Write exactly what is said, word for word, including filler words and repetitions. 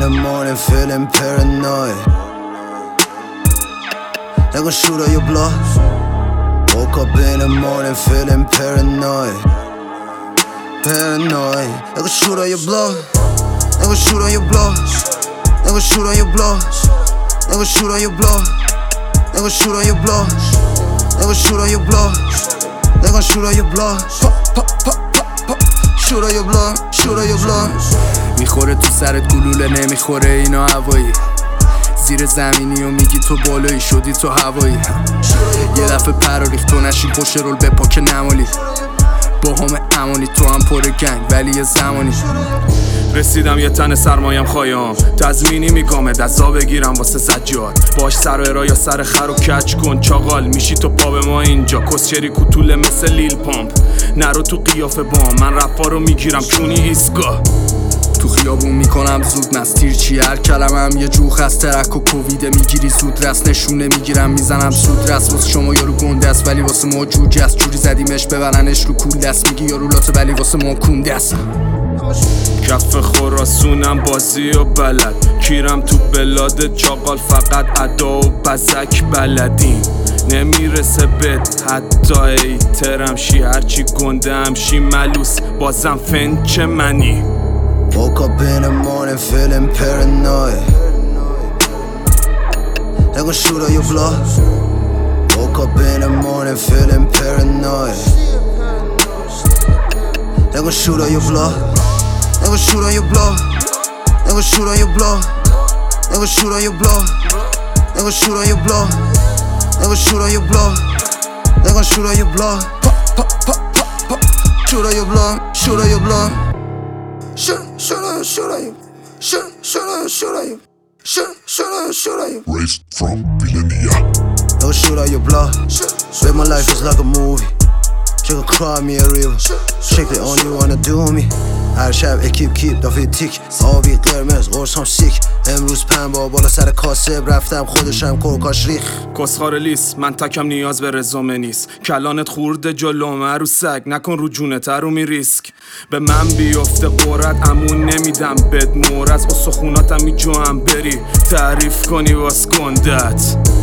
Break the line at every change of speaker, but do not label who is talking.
the morning feeling paranoid. They gon' shoot on your bluff. Woke up in the morning feeling paranoid. Paranoid. They gon' shoot on your bluff. They gon' shoot on your bluff. They gon' shoot on your bluff. They gon' shoot on your bluff. They gon' shoot on your bluff. They gon' shoot on your bluff. They gon' shoot on your bluff. Pop, pop, pop, pop, pop. Shoot on your bluff. Shoot on your bluff.
میخوره تو سرت گلوله نمیخوره اینا هوایی. زیر زمینی و میگی تو بالایی شدی تو هوایی. یه دفعه پر و ریخت تو نشین پشت رول به پاک نمالی. با همه امانی تو هم پر گنگ ولی یه زمانی.
رسیدم یه تن سرمایم خوایم تضمینی میگامه دستا بگیرم واسه سجاد. باش سر و ارا یا سر خر و کچ کن چاقال میشی تو پا به ما اینجا. کسچری کوتوله مثل لیل پامپ نرو تو قیافه بام. من رفا رو میگیرم چونی ایستگاه.
تو خیابون میکنم زود مستیر چی هر کلمم یه جوخ از ترک و کوویده میگیری زود رس نشونه میگیرم میزنم زود رس. واسه شما یارو گنده است ولی واسه ما جوجه است. جوری زدیمش ببرنش رو کول دست میگی یارو لاته ولی واسه ما کنده است.
کف خراسونم بازی و بلد کیرم تو بلاد چاقال فقط ادا و بزک بلدیم. نمیرسه بد حتی ایترم شی هرچی گنده هم شی ملوس بازم فنچ منی.
Woke up in the morning feeling paranoid. They gon' shoot on your bluff. Woke up in the morning feeling paranoid. They gon' shoot on your bluff. They gon' shoot on your bluff. They gon' shoot on your bluff. They gon' shoot on your bluff. They gon' shoot on your bluff. They gon' shoot on your bluff. They gon' shoot on your bluff. Pop, pop, pop, pop, pop. Shoot on your bluff. Shoot on your bluff. Shoot, shoot on, shoot on you. Shoot, shoot on, shoot on you. Shoot, shoot on, shoot on you.
Raised from Villania.
They gon' shoot on your bluff. Bet my life is like a movie. She gon' cry me a river. Shake it on you wanna do me. هر شب اکیپ کیپ دافه تیک آبی قرمز قرص هم سیک. امروز پن با بالا سر کاسب رفتم خودشم کرکاش ریخ.
کسخار لیس من تکم نیاز به رزومه نیست. کلانت خورده جلومه رو سگ نکن رو جونت رو می ریسک. به من بیفته قرد امون نمیدم بد مورز. و سخوناتم می جوام بری تعریف کنی واس گندت.